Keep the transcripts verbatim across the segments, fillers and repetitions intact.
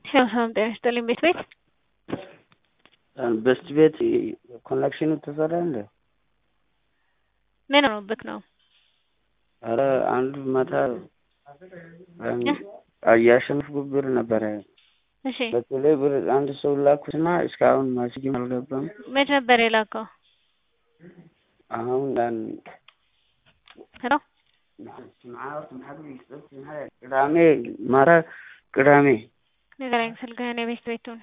ሰላም ጤና ይስጥልኝ ቤት ቤት በስት ቤት ኮኔክሽኑ ተሰራ እንዴ? ምን ሆኖብክ ነው? አረ አንድ ማታ አያሸንፍ ብር ነበረ። እሺ በተለይ ብር አንድ ሰው ላኩትና እስካሁን ማስጊ አልገባም። መች ነበር የላከው? አሁን ዳን ሄሎ ቅዳሜ ማታ ቅዳሜ ንገረኝ ስልክህን የቤት ቤቱን።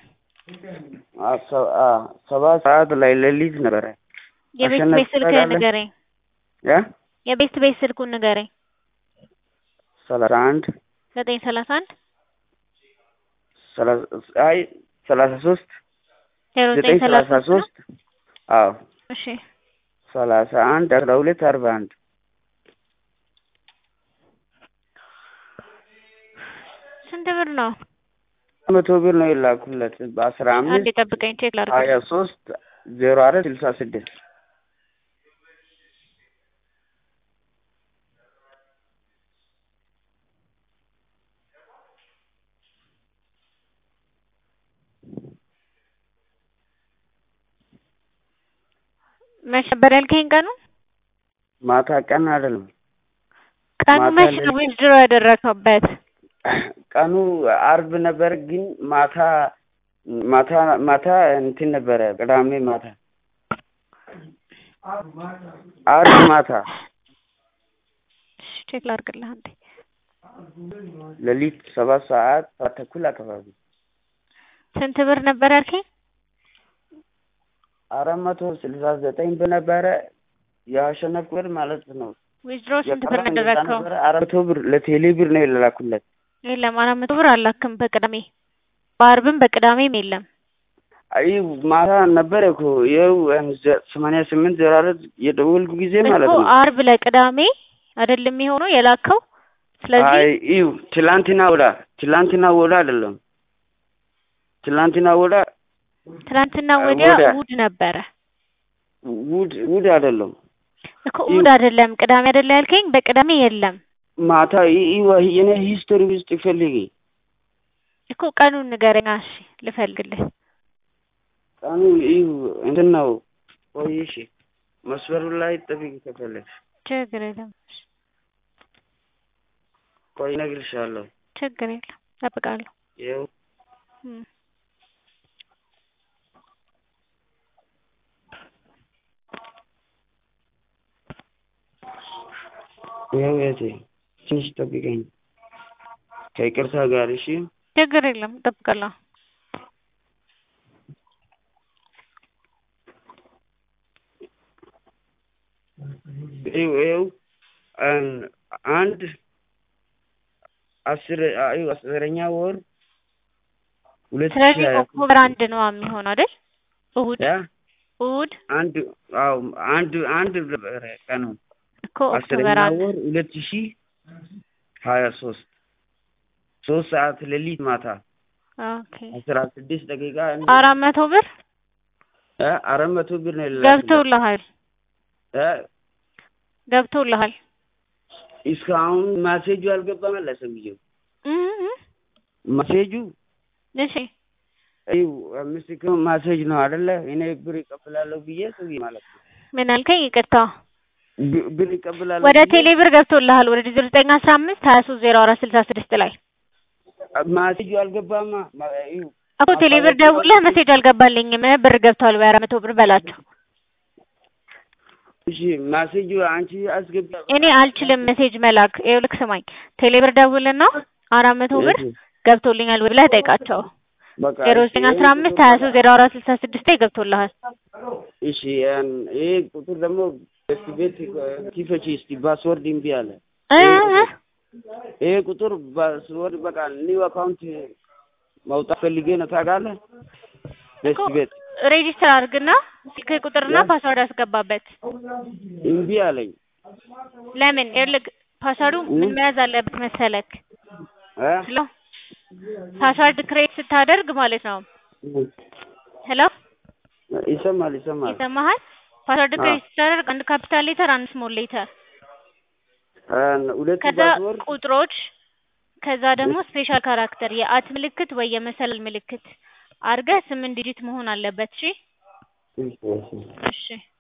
ሰባት ሰዓት ላይ ሌሊት ነበረ። የቤት ቤት ስልክህን ንገረኝ። ያ የቤት ቤት ስልኩን ንገረኝ። ሰላሳ አንድ ዘጠኝ ሰላሳ አንድ አይ ሰላሳ ሶስት ዘጠኝ ሰላሳ ሶስት አዎ እሺ ሰላሳ አንድ አስራ ሁለት አርባ አንድ ስንት ብር ነው? መቶ ብር ነው የላኩለት በአስራ አምስት አንዴ ጠብቀኝ ቼክ ላድርግ። ሀያ ሶስት ዜሮ አራት ስልሳ ስድስት መች ነበር ያልከኝ ቀኑ? ማታ ቀን አይደለም። ቀኑ መች ነው ዊዝድሮ ያደረከበት? ቀኑ አርብ ነበር ግን ማታ ማታ ማታ እንትን ነበረ ቅዳሜ ማታ አርብ ማታ ቼክ ላድርግልህ አንዴ። ሌሊት ሰባት ሰዓት ተኩል አካባቢ። ስንት ብር ነበር ያልከኝ? አራት መቶ ስልሳ ዘጠኝ ብር ነበረ ያሸነፍኩት ብር ማለት ነው። ዊዝድሮ ስንት ብር ያደረከው? አራት መቶ ብር ለቴሌ ብር ነው የላኩለት። የለም አራት መቶ ብር አላክም በቅዳሜ በአርብም በቅዳሜም የለም። አይ ማታ ነበር እኮ ይኸው ሰማንያ ስምንት ዜሮ አራት የደወልኩ ጊዜ ማለት ነው። እኮ አርብ ለቅዳሜ አይደለም የሚሆነው የላከው። ስለዚህ አይ ይኸው ትላንትና ወዳ ትላንትና ወዳ አይደለም ትላንትና ወዳ ትላንትና ወዲያ እሑድ ነበረ። እሑድ እሑድ አይደለም እኮ እሑድ አይደለም ቅዳሜ አይደለ ያልከኝ? በቅዳሜ የለም ማታ ይኸው የኔ ሂስቶሪ ውስጥ ፈልጊ እኮ ቀኑን ንገረኝ። እሺ ልፈልግልህ። ቀኑ ይኸው እንትን ነው። ቆይ እሺ መስመሩ ላይ ጠብቂ ከፈለግሽ። ችግር የለም ቆይ እነግርሻለሁ። ችግር የለም እጠብቃለሁ። ይኸው ይኸው እህቴ ትንሽ ጠብቀኝ ከይቅርታ ጋር እሺ። ችግር የለም እጠብቃለሁ። ይኸው ይኸው አንድ አስር ይኸው አስረኛ ወር ሁለት ስለዚህ ኦክቶበር አንድ ነው የሚሆነው አይደል? እሑድ እሑድ አንድ አዎ አንድ አንድ ቀኑ እኮ ኦክቶበር አንድ ወር ሁለት ሺህ ሀያ ሶስት ሶስት ሰዓት ሌሊት ማታ ኦኬ አስራ ስድስት ደቂቃ አራት መቶ ብር እ አራት መቶ ብር ነው ገብቶልሃል እ ገብቶልሃል። እስካሁን ማሴጁ አልገባም ለሰውዬው እህ ማሴጁ እሺ አይው ምስክ ማሴጅ ነው አይደለ? እኔ ብር ይቀበላለሁ ብዬ ሰውዬ ማለት ነው። ምን አልከኝ? ይቅርታ ብር ይቀበላለሁ ወደ ቴሌ ብር ገብቶልሃል ወደ ዜሮ ዘጠኝ አስራ አምስት ሀያ ሶስት ዜሮ አራት ስልሳ ስድስት ላይ ማሴጁ አልገባማ። አይው እኮ ቴሌ ብር ደውለህ ሜሴጅ አልገባልኝም ብር ገብቷል ወይ አራት መቶ ብር በላቸው። እሺ ማሴጁ አንቺ አስገባ። እኔ አልችልም ሜሴጅ መላክ። ይኸውልህ ስማኝ ቴሌ ብር ደውልና አራት መቶ ብር ገብቶልኛል ብለህ ጠይቃቸው። ዜሮ ዘጠኝ አስራ አምስት ሀያ ሶስት ዜሮ አራት ስልሳ ስድስት ላይ ገብቶልሃል። እሺ ይሄ ቁጥር ደግሞ በስት ቤት ኪፈቺ እስቲ ፓስወርድ እምቢ አለ። ይሄ ቁጥር ፓስወርድ በቃ ኒው አካውንት ማውጣት ፈልጌ ነው ታውቃለህ። በስት ቤት ሬጂስተር አድርግና ስልክ ቁጥርና ፓስወርድ አስገባበት። እምቢ አለኝ። ለምን? ይኸውልህ ፓስወርዱ ምን መያዝ አለበት መሰለክ? ሄሎ ፓስወርድ ክሬት ስታደርግ ማለት ነው። ሄሎ ይሰማል ይሰማል ይሰማሃል? ፓስወርድ ክሬት ስታደርግ አንድ ካፒታል ሌተር አንድ ስሞል ሌተር ሁለት ከዛ ፓስወርድ ቁጥሮች ከዛ ደግሞ ስፔሻል ካራክተር የአት ምልክት ወይ የመሰላል ምልክት አድርገህ ስምንት ዲጂት መሆን አለበት። እሺ እሺ እሺ እሺ